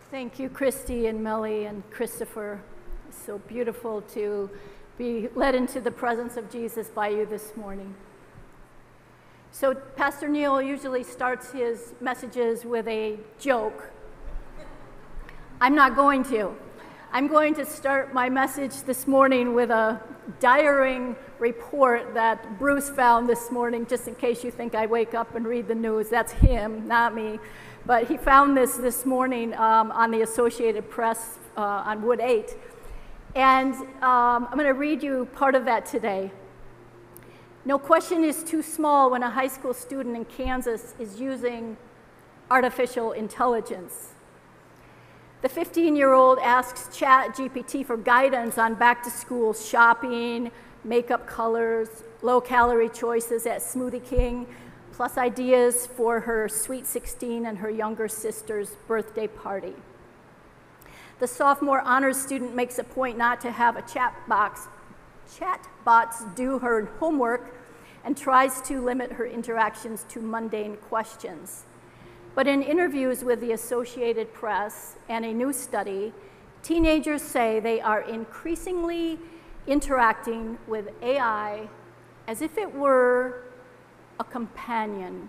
Thank you, Christy and Melly and Christopher. It's so beautiful to be led into the presence of Jesus by you this morning. So Pastor Neil usually starts his messages with a joke. I'm not going to. I'm going to start my message this morning with a diaring report that Bruce found this morning, just in case you think I wake up and read the news. That's him, not me. But he found this morning on the Associated Press on Wood 8. And I'm going to read you part of that today. No question is too small when a high school student in Kansas is using artificial intelligence. The 15-year-old asks ChatGPT for guidance on back-to-school shopping, makeup colors, low-calorie choices at Smoothie King, plus ideas for her Sweet 16 and her younger sister's birthday party. The sophomore honors student makes a point not to have a chatbots do her homework and tries to limit her interactions to mundane questions. But in interviews with the Associated Press and a new study, teenagers say they are increasingly interacting with AI as if it were a companion,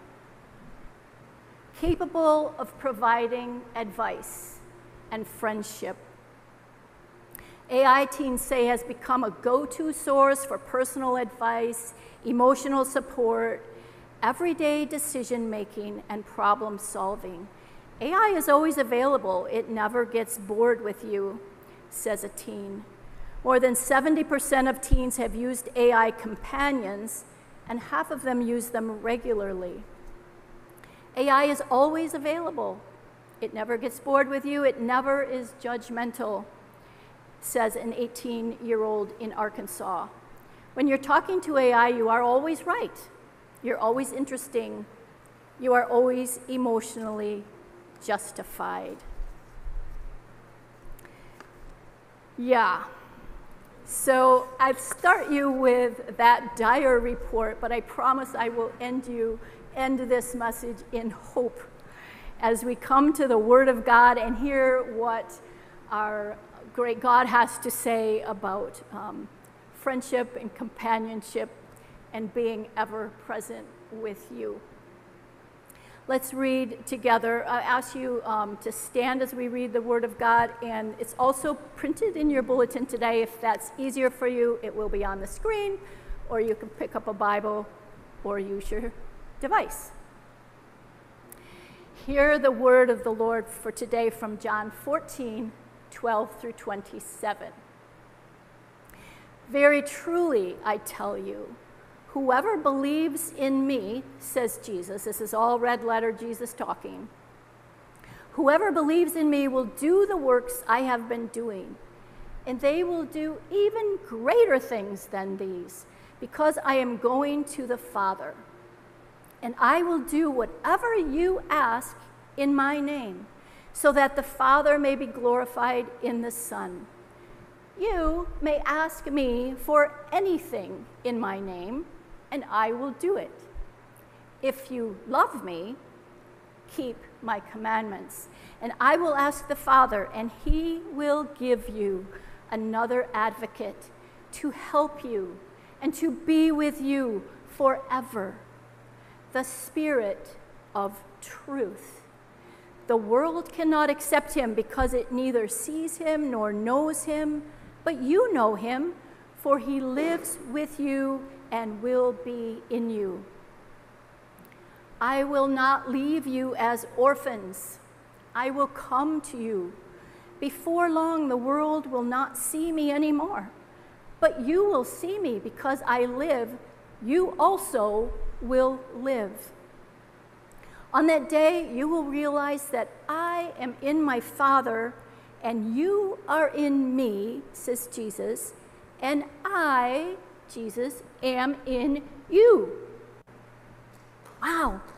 capable of providing advice and friendship. AI, teens say, has become a go-to source for personal advice, emotional support, everyday decision-making, and problem-solving. AI is always available. It never gets bored with you, says a teen. More than 70% of teens have used AI companions, and half of them use them regularly. AI is always available. It never gets bored with you. It never is judgmental, says an 18-year-old in Arkansas. When you're talking to AI, you are always right. You're always interesting. You are always emotionally justified. Yeah. So I start you with that dire report, but I promise I will end this message in hope as we come to the Word of God and hear what our great God has to say about friendship and companionship and being ever present with you. Let's read together. I ask you to stand as we read the Word of God, and it's also printed in your bulletin today. If that's easier for you, it will be on the screen, or you can pick up a Bible or use your device. Hear the word of the Lord for today from John 14:12 through 27. Very truly, I tell you, whoever believes in me, says Jesus, this is all red letter Jesus talking, whoever believes in me will do the works I have been doing, and they will do even greater things than these, because I am going to the Father. And I will do whatever you ask in my name, so that the Father may be glorified in the Son. You may ask me for anything in my name, and I will do it. If you love me, keep my commandments. And I will ask the Father, and he will give you another advocate to help you and to be with you forever, the Spirit of truth. The world cannot accept him because it neither sees him nor knows him, but you know him, for he lives with you and will be in you. I will not leave you as orphans. I will come to you. Before long, the world will not see me anymore, but you will see me because I live. You also will live. On that day, you will realize that I am in my Father, and you are in me, says Jesus, and I, Jesus, am in you. Wow.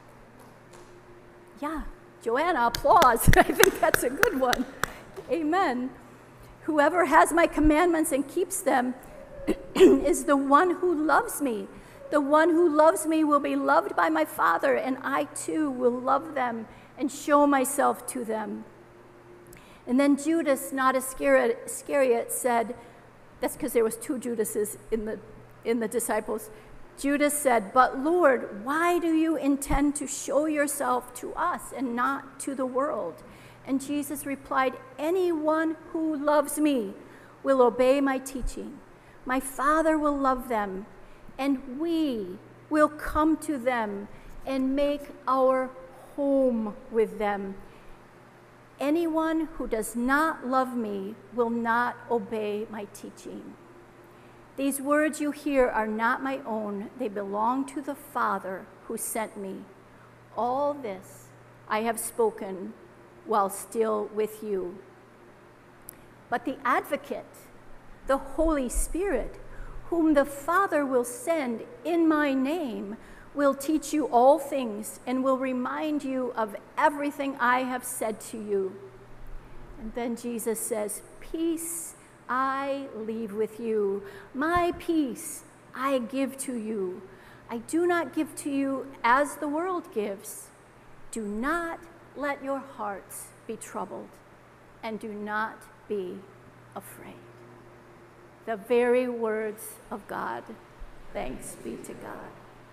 Yeah, Joanna, applause. I think that's a good one. Amen. Whoever has my commandments and keeps them is the one who loves me. The one who loves me will be loved by my Father, and I too will love them and show myself to them. And then Judas, not Iscariot, said, that's because there was 2 Judases in the disciples. Judas said, "But Lord, why do you intend to show yourself to us and not to the world?" And Jesus replied, "Anyone who loves me will obey my teaching. My Father will love them, and we will come to them and make our home with them. Anyone who does not love me will not obey my teaching. These words you hear are not my own. They belong to the Father who sent me. All this I have spoken while still with you. But the Advocate, the Holy Spirit, whom the Father will send in my name, will teach you all things and will remind you of everything I have said to you." And then Jesus says, "Peace I leave with you. My peace I give to you. I do not give to you as the world gives. Do not let your hearts be troubled, and do not be afraid." The very words of God. Thanks be to God.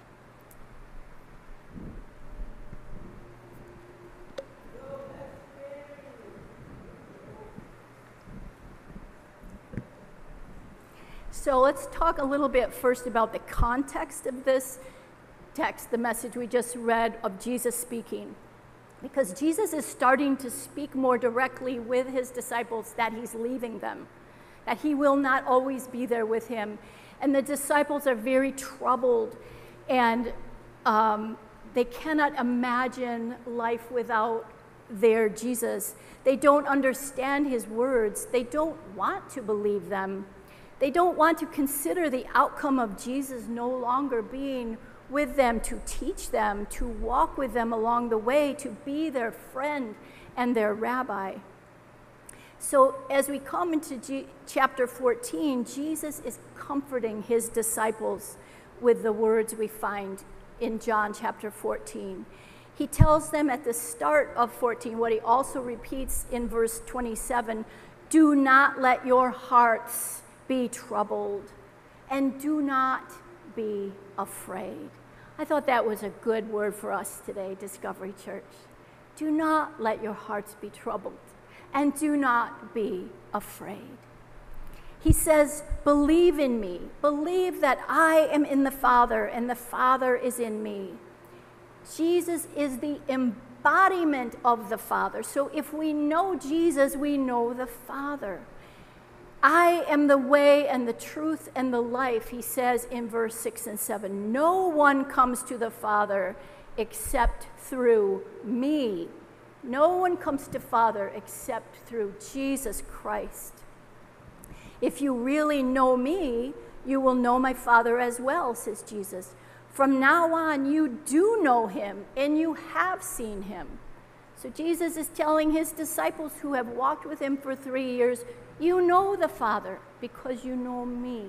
So let's talk a little bit first about the context of this text, the message we just read of Jesus speaking. Because Jesus is starting to speak more directly with his disciples that he's leaving them, that he will not always be there with him. And the disciples are very troubled, and they cannot imagine life without their Jesus. They don't understand his words. They don't want to believe them. They don't want to consider the outcome of Jesus no longer being with them, to teach them, to walk with them along the way, to be their friend and their rabbi. So as we come into chapter 14, Jesus is comforting his disciples with the words we find in John chapter 14. He tells them at the start of 14, what he also repeats in verse 27, "Do not let your hearts be troubled, and do not be afraid." I thought that was a good word for us today, Discovery Church. Do not let your hearts be troubled, and do not be afraid. He says, "Believe in me. Believe that I am in the Father, and the Father is in me." Jesus is the embodiment of the Father. So if we know Jesus, we know the Father. "I am the way and the truth and the life," he says in verse 6 and 7. "No one comes to the Father except through me." No one comes to Father except through Jesus Christ. "If you really know me, you will know my Father as well," says Jesus. "From now on, you do know him, and you have seen him." So Jesus is telling his disciples who have walked with him for 3 years, you know the Father because you know me.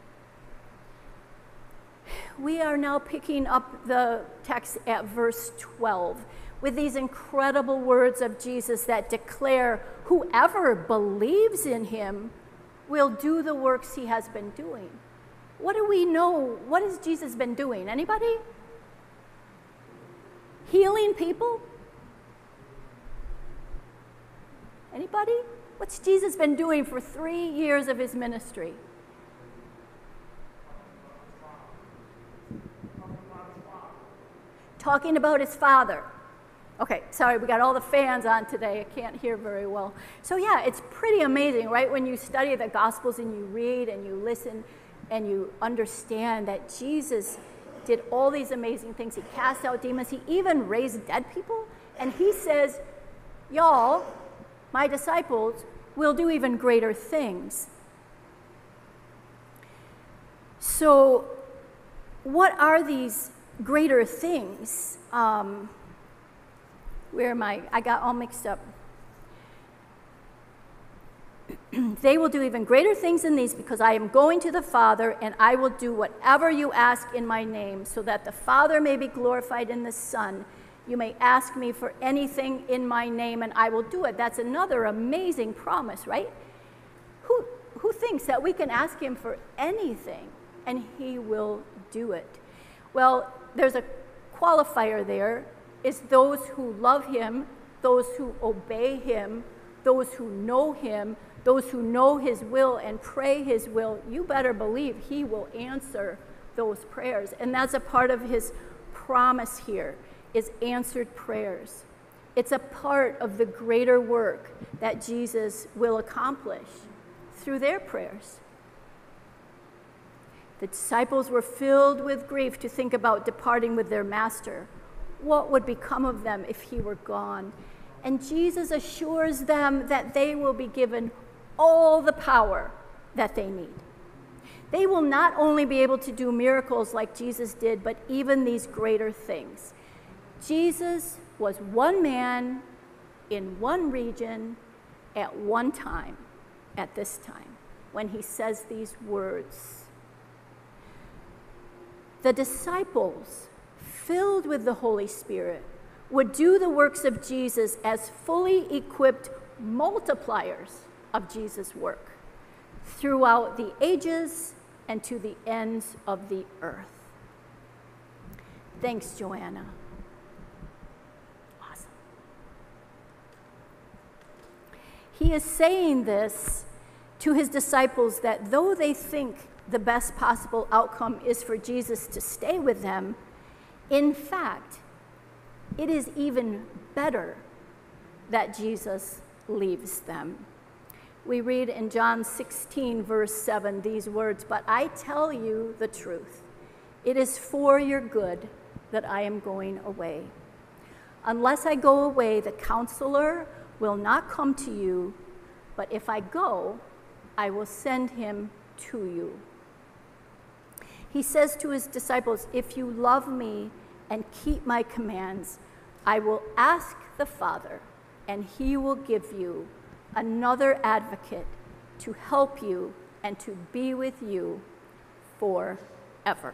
We are now picking up the text at verse 12 with these incredible words of Jesus that declare whoever believes in him will do the works he has been doing. What do we know? What has Jesus been doing? Anybody? Healing people? Anybody? What's Jesus been doing for 3 years of his ministry? Talking about his Father. Okay, sorry, we got all the fans on today. I can't hear very well. So yeah, it's pretty amazing, right? When you study the Gospels and you read and you listen and you understand that Jesus did all these amazing things. He cast out demons. He even raised dead people. And he says, y'all, my disciples, will do even greater things. So what are these greater things? Where am I? I got all mixed up. They will do even greater things than these because I am going to the Father, and I will do whatever you ask in my name, so that the Father may be glorified in the Son. You may ask me for anything in my name, and I will do it. That's another amazing promise, right? Who thinks that we can ask him for anything, and he will do it? Well, there's a qualifier there. It's those who love him, those who obey him, those who know him, those who know his will and pray his will. You better believe he will answer those prayers. And that's a part of his promise here, is answered prayers. It's a part of the greater work that Jesus will accomplish through their prayers. The disciples were filled with grief to think about departing with their master. What would become of them if he were gone? And Jesus assures them that they will be given all the power that they need. They will not only be able to do miracles like Jesus did, but even these greater things. Jesus was one man in one region at one time, at this time, when he says these words. The disciples, filled with the Holy Spirit, would do the works of Jesus as fully equipped multipliers of Jesus' work throughout the ages and to the ends of the earth. Thanks, Joanna. Awesome. He is saying this to his disciples that though they think the best possible outcome is for Jesus to stay with them, in fact, it is even better that Jesus leaves them. We read in John 16, verse 7, these words, "But I tell you the truth. It is for your good that I am going away. Unless I go away, the counselor will not come to you, but if I go, I will send him to you." He says to his disciples, "If you love me and keep my commands, I will ask the Father, and he will give you another advocate to help you and to be with you forever."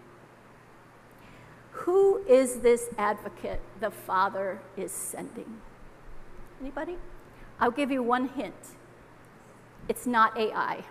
Who is this advocate the Father is sending? Anybody? I'll give you one hint. It's not AI.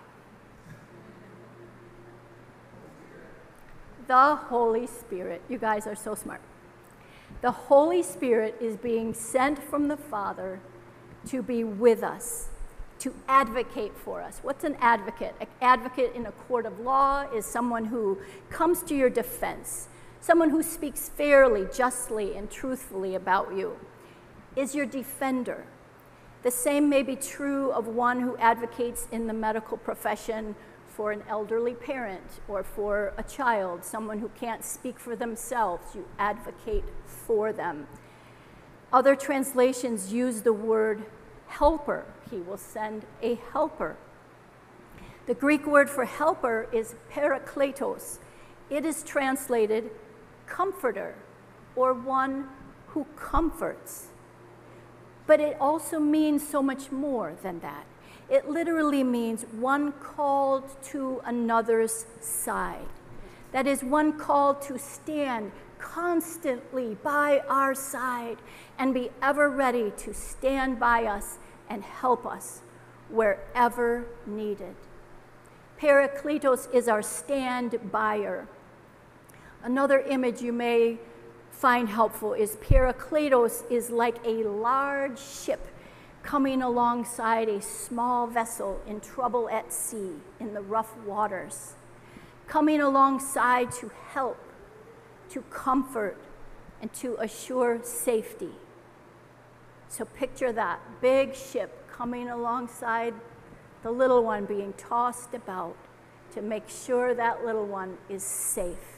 The Holy Spirit. You guys are so smart. The Holy Spirit is being sent from the Father to be with us, to advocate for us. What's an advocate? An advocate in a court of law is someone who comes to your defense, someone who speaks fairly, justly, and truthfully about you, is your defender. The same may be true of one who advocates in the medical profession for an elderly parent or for a child, someone who can't speak for themselves. You advocate for them. Other translations use the word helper. He will send a helper. The Greek word for helper is parakletos. It is translated comforter or one who comforts. But it also means so much more than that. It literally means one called to another's side. That is, one called to stand constantly by our side and be ever ready to stand by us and help us wherever needed. Parakletos is our stand-byer. Another image you may find helpful is Parakletos is like a large ship coming alongside a small vessel in trouble at sea in the rough waters, coming alongside to help, to comfort, and to assure safety. So picture that big ship coming alongside the little one being tossed about to make sure that little one is safe.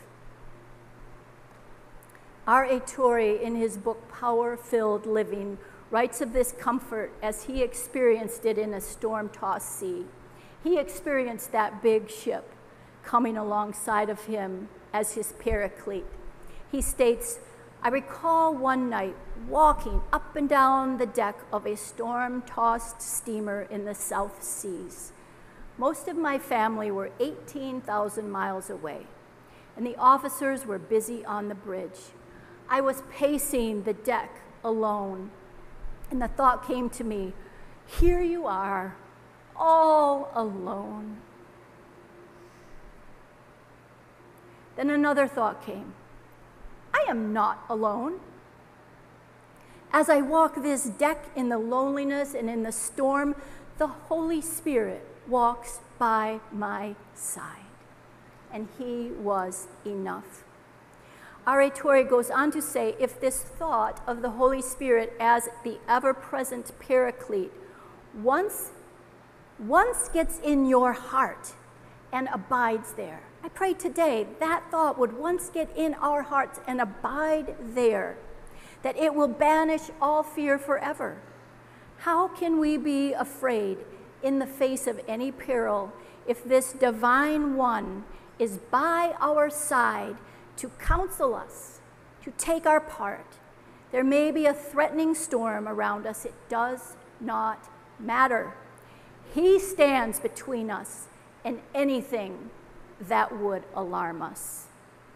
R.A. Torrey, in his book Power-Filled Living, writes of this comfort as he experienced it in a storm-tossed sea. He experienced that big ship coming alongside of him as his paraclete. He states, "I recall one night walking up and down the deck of a storm-tossed steamer in the South Seas. Most of my family were 18,000 miles away, and the officers were busy on the bridge. I was pacing the deck alone, and the thought came to me, here you are, all alone. Then another thought came, I am not alone. As I walk this deck in the loneliness and in the storm, the Holy Spirit walks by my side. And he was enough. R.A. Torrey goes on to say, if this thought of the Holy Spirit as the ever-present paraclete once gets in your heart and abides there, I pray today that thought would once get in our hearts and abide there, that it will banish all fear forever. How can we be afraid in the face of any peril if this divine one is by our side to counsel us, to take our part? There may be a threatening storm around us. It does not matter. He stands between us and anything that would alarm us.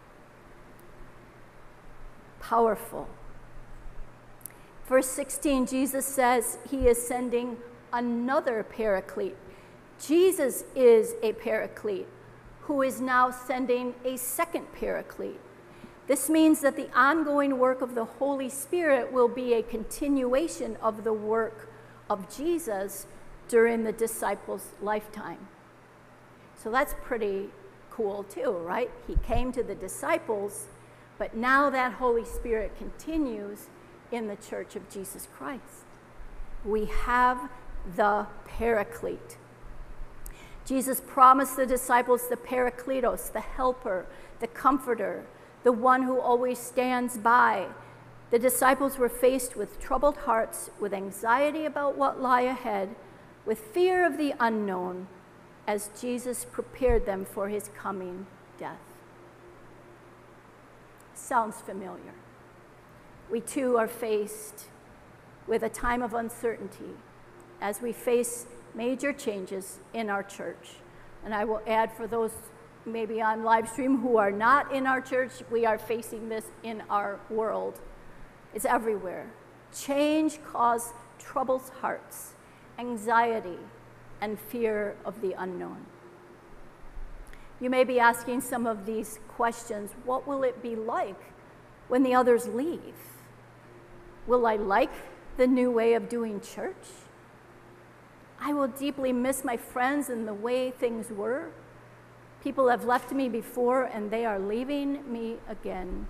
Powerful. Verse 16, Jesus says he is sending another paraclete. Jesus is a paraclete who is now sending a second paraclete. This means that the ongoing work of the Holy Spirit will be a continuation of the work of Jesus during the disciples' lifetime. So that's pretty cool too, right? He came to the disciples, but now that Holy Spirit continues in the Church of Jesus Christ. We have the Paraclete. Jesus promised the disciples the Parakletos, the helper, the comforter, the one who always stands by. The disciples were faced with troubled hearts, with anxiety about what lay ahead, with fear of the unknown, as Jesus prepared them for his coming death. Sounds familiar. We too are faced with a time of uncertainty as we face major changes in our church. And I will add, for those maybe on live stream who are not in our church, we are facing this in our world. It's everywhere. Change causes troubled hearts, anxiety, and fear of the unknown. You may be asking some of these questions. What will it be like when the others leave? Will I like the new way of doing church? I will deeply miss my friends and the way things were. People have left me before and they are leaving me again.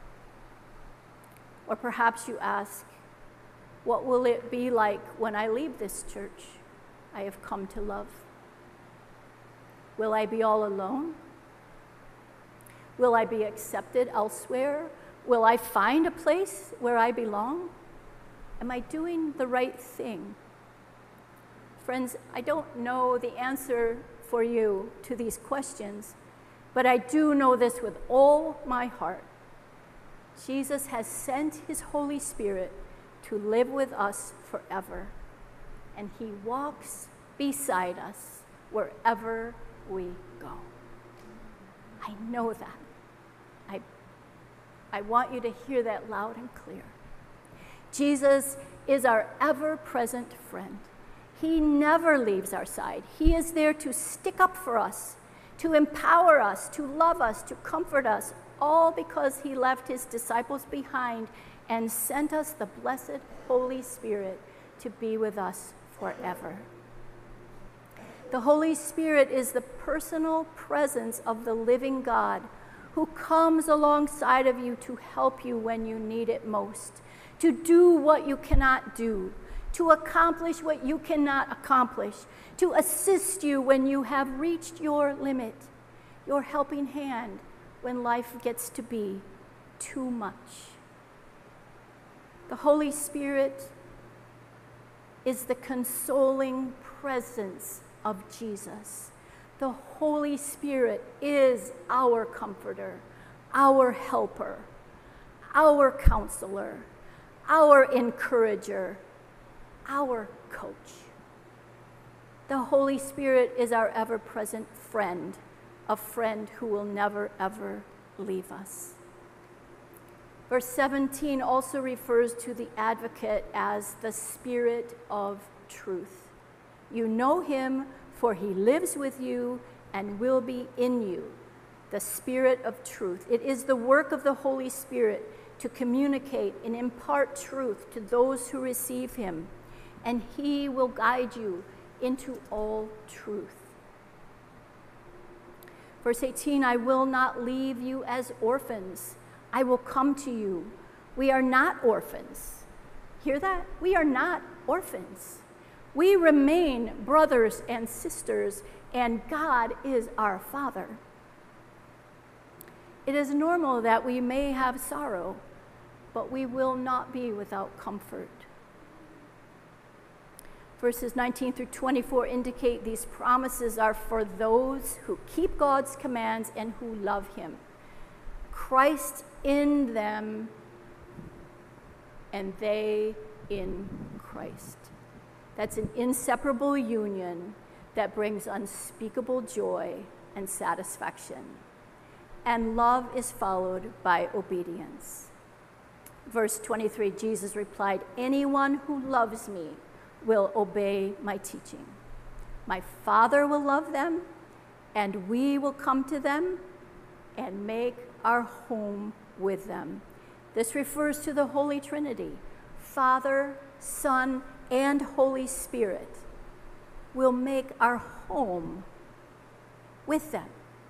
Or perhaps you ask, what will it be like when I leave this church I have come to love? Will I be all alone? Will I be accepted elsewhere? Will I find a place where I belong? Am I doing the right thing? Friends, I don't know the answer for you to these questions, but I do know this with all my heart. Jesus has sent his Holy Spirit to live with us forever, and he walks beside us wherever we go. I know that. I want you to hear that loud and clear. Jesus is our ever-present friend. He never leaves our side. He is there to stick up for us, to empower us, to love us, to comfort us, all because he left his disciples behind and sent us the blessed Holy Spirit to be with us forever. The Holy Spirit is the personal presence of the living God who comes alongside of you to help you when you need it most, to do what you cannot do, to accomplish what you cannot accomplish, to assist you when you have reached your limit, your helping hand when life gets to be too much. The Holy Spirit is the consoling presence of Jesus. The Holy Spirit is our comforter, our helper, our counselor, our encourager, our coach. The Holy Spirit is our ever-present friend, a friend who will never, ever leave us. Verse 17 also refers to the advocate as the Spirit of truth. You know him, for he lives with you and will be in you, the Spirit of truth. It is the work of the Holy Spirit to communicate and impart truth to those who receive him, and he will guide you into all truth. Verse 18, I will not leave you as orphans. I will come to you. We are not orphans. Hear that? We are not orphans. We remain brothers and sisters, and God is our Father. It is normal that we may have sorrow, but we will not be without comfort. Verses 19 through 24 indicate these promises are for those who keep God's commands and who love him. Christ in them, and they in Christ. That's an inseparable union that brings unspeakable joy and satisfaction. And love is followed by obedience. Verse 23, Jesus replied, anyone who loves me will obey my teaching. My Father will love them, and we will come to them and make our home with them. This refers to the Holy Trinity. Father, Son, and Holy Spirit will make our home with them.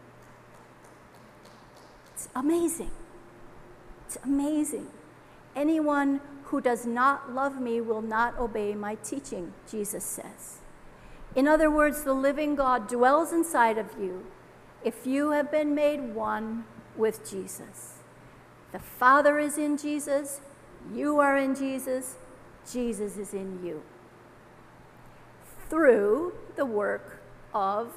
It's amazing. It's amazing. Anyone who does not love me will not obey my teaching, Jesus says. In other words, the living God dwells inside of you if you have been made one with Jesus. The Father is in Jesus, you are in Jesus, Jesus is in you. Through the work of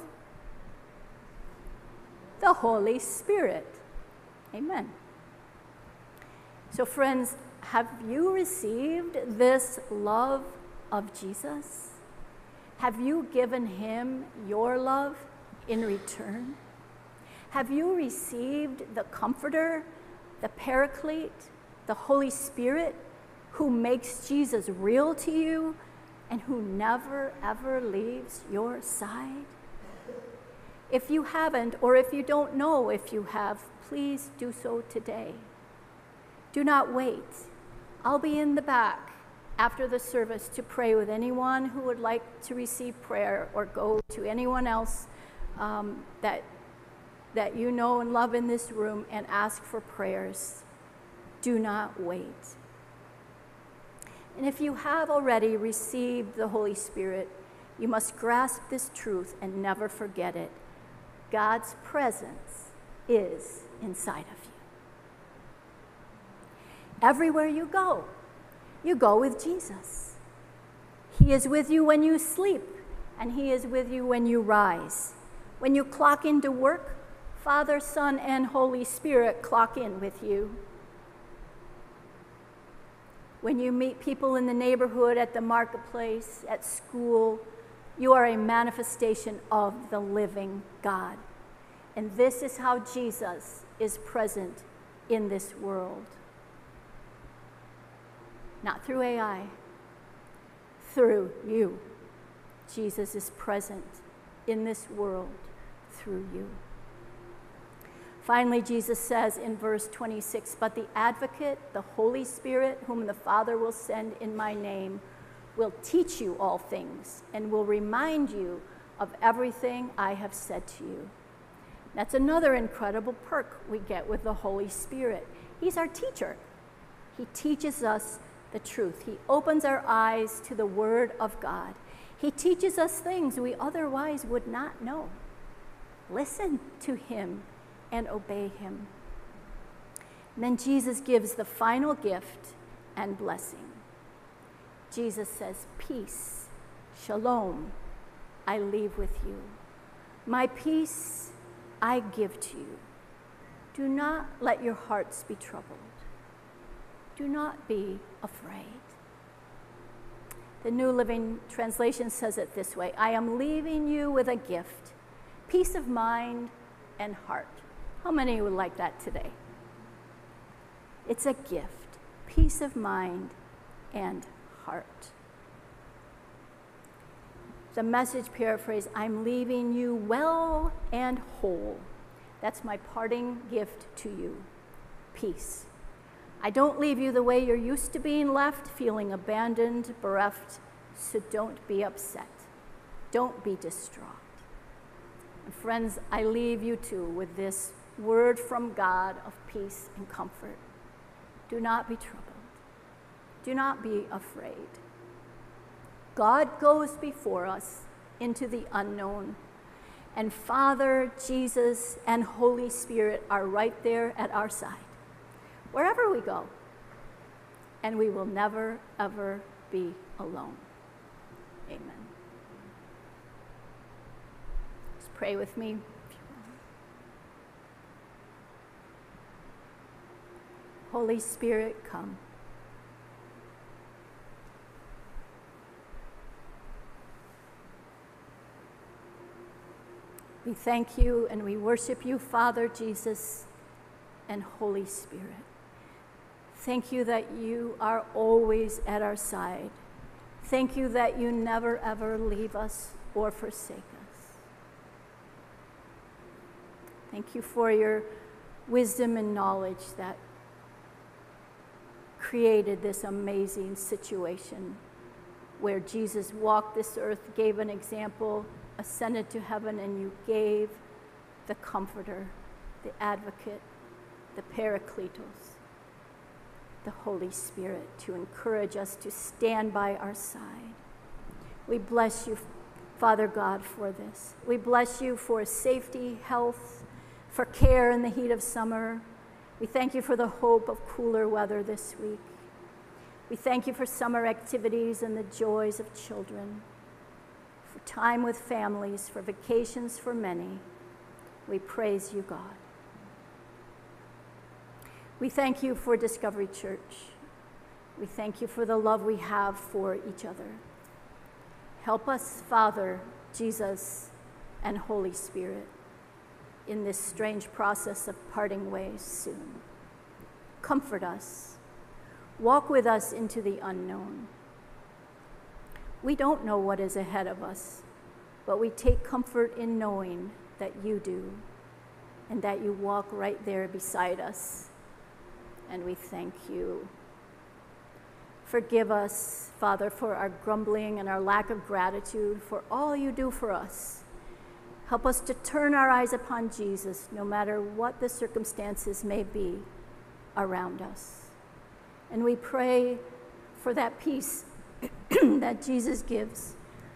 the Holy Spirit. Amen. So friends, have you received this love of Jesus? Have you given him your love in return? Have you received the Comforter, the Paraclete, the Holy Spirit, who makes Jesus real to you and who never, ever leaves your side? If you haven't, or if you don't know if you have, please do so today. Do not wait. I'll be in the back after the service to pray with anyone who would like to receive prayer or go to anyone else that you know and love in this room and ask for prayers. Do not wait. And if you have already received the Holy Spirit, you must grasp this truth and never forget it. God's presence is inside of you. Everywhere you go with Jesus. He is with you when you sleep, and he is with you when you rise. When you clock into work, Father, Son, and Holy Spirit clock in with you. When you meet people in the neighborhood, at the marketplace, at school, you are a manifestation of the living God. And this is how Jesus is present in this world. Not through AI, through you. Jesus is present in this world through you. Finally, Jesus says in verse 26, but the advocate, the Holy Spirit, whom the Father will send in my name, will teach you all things and will remind you of everything I have said to you. That's another incredible perk we get with the Holy Spirit. He's our teacher. He teaches us the truth. He opens our eyes to the Word of God. He teaches us things we otherwise would not know. Listen to him and obey him. And then Jesus gives the final gift and blessing. Jesus says, peace, shalom, I leave with you. My peace I give to you. Do not let your hearts be troubled. Do not be afraid. The New Living Translation says it this way, I am leaving you with a gift, peace of mind and heart. How many would like that today? It's a gift, peace of mind and heart. The Message paraphrase, I'm leaving you well and whole. That's my parting gift to you, peace. I don't leave you the way you're used to being left, feeling abandoned, bereft, so don't be upset. Don't be distraught. And friends, I leave you too with this word from God of peace and comfort. Do not be troubled. Do not be afraid. God goes before us into the unknown, and Father, Jesus, and Holy Spirit are right there at our side, wherever we go, and we will never, ever be alone. Amen. Just pray with me. Holy Spirit, come. We thank you and we worship you, Father, Jesus, and Holy Spirit. Thank you that you are always at our side. Thank you that you never, ever leave us or forsake us. Thank you for your wisdom and knowledge that created this amazing situation where Jesus walked this earth, gave an example, ascended to heaven, and you gave the Comforter, the Advocate, the Parakletos, the Holy Spirit to encourage us to stand by our side. We bless you, Father God, for this. We bless you for safety, health, for care in the heat of summer. We thank you for the hope of cooler weather this week. We thank you for summer activities and the joys of children, for time with families, for vacations for many. We praise you, God. We thank you for Discovery Church. We thank you for the love we have for each other. Help us, Father, Jesus, and Holy Spirit, in this strange process of parting ways soon. Comfort us. Walk with us into the unknown. We don't know what is ahead of us, but we take comfort in knowing that you do, and that you walk right there beside us. And we thank you. Forgive us, Father, for our grumbling and our lack of gratitude for all you do for us. Help us to turn our eyes upon Jesus, no matter what the circumstances may be around us. And we pray for that peace that Jesus gives.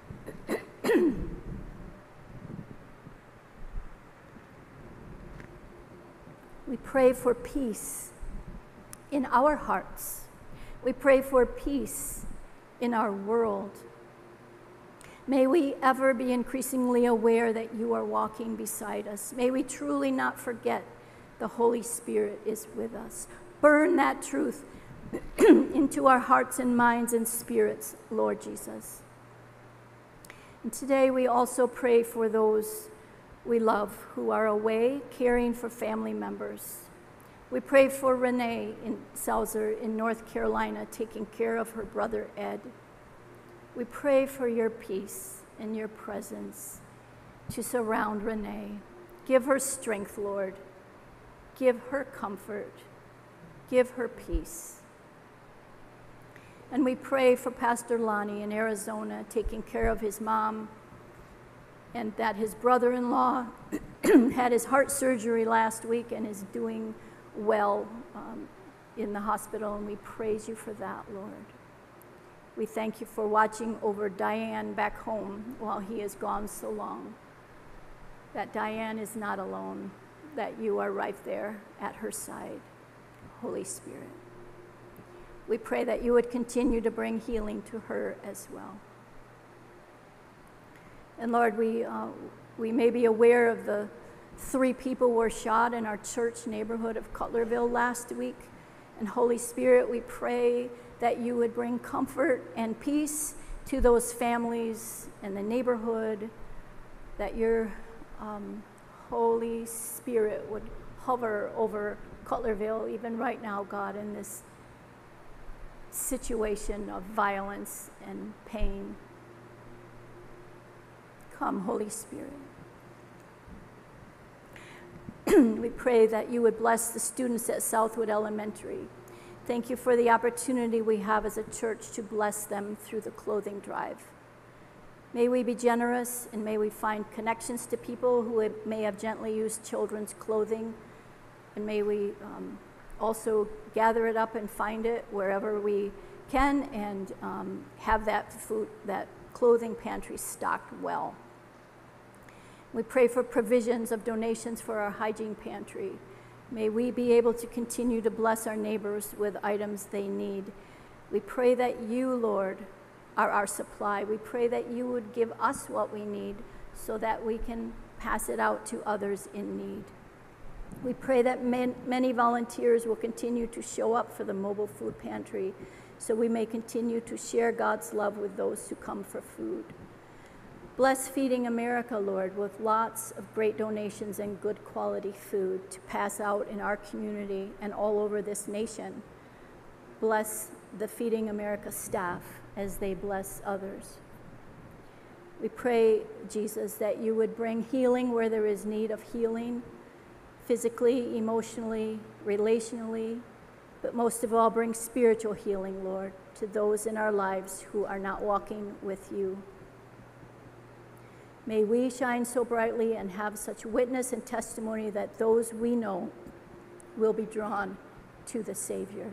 We pray for peace in our hearts. We pray for peace in our world. May we ever be increasingly aware that you are walking beside us. May we truly not forget the Holy Spirit is with us. Burn that truth into our hearts and minds and spirits, Lord Jesus. And today we also pray for those we love who are away caring for family members. We pray for Renee in Selzer in North Carolina, taking care of her brother Ed. We pray for your peace and your presence to surround Renee. Give her strength, Lord. Give her comfort. Give her peace. And we pray for Pastor Lonnie in Arizona, taking care of his mom, and that his brother-in-law had his heart surgery last week and is doing well in the hospital, and we praise you for that, Lord. We thank you for watching over Diane back home while he is gone so long, that Diane is not alone, that you are right there at her side, Holy Spirit. We pray that you would continue to bring healing to her as well. And Lord, we may be aware of the 3 people were shot in our church neighborhood of Cutlerville last week. And Holy Spirit, we pray that you would bring comfort and peace to those families and the neighborhood, that your Holy Spirit would hover over Cutlerville even right now, God, in this situation of violence and pain. Come, Holy Spirit. We pray that you would bless the students at Southwood Elementary. Thank you for the opportunity we have as a church to bless them through the clothing drive. May we be generous, and may we find connections to people who may have gently used children's clothing, and may we also gather it up and find it wherever we can, and have that clothing pantry stocked well. We pray for provisions of donations for our hygiene pantry. May we be able to continue to bless our neighbors with items they need. We pray that you, Lord, are our supply. We pray that you would give us what we need so that we can pass it out to others in need. We pray that many volunteers will continue to show up for the mobile food pantry so we may continue to share God's love with those who come for food. Bless Feeding America, Lord, with lots of great donations and good quality food to pass out in our community and all over this nation. Bless the Feeding America staff as they bless others. We pray, Jesus, that you would bring healing where there is need of healing, physically, emotionally, relationally, but most of all, bring spiritual healing, Lord, to those in our lives who are not walking with you. May we shine so brightly and have such witness and testimony that those we know will be drawn to the Savior.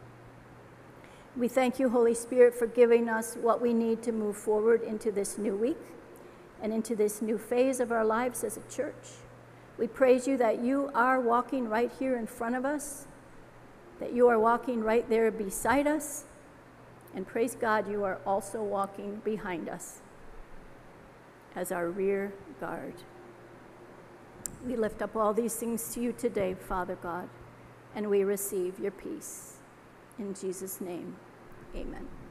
We thank you, Holy Spirit, for giving us what we need to move forward into this new week and into this new phase of our lives as a church. We praise you that you are walking right here in front of us, that you are walking right there beside us, and praise God, you are also walking behind us as our rear guard. We lift up all these things to you today, Father God, and we receive your peace. In Jesus' name, amen.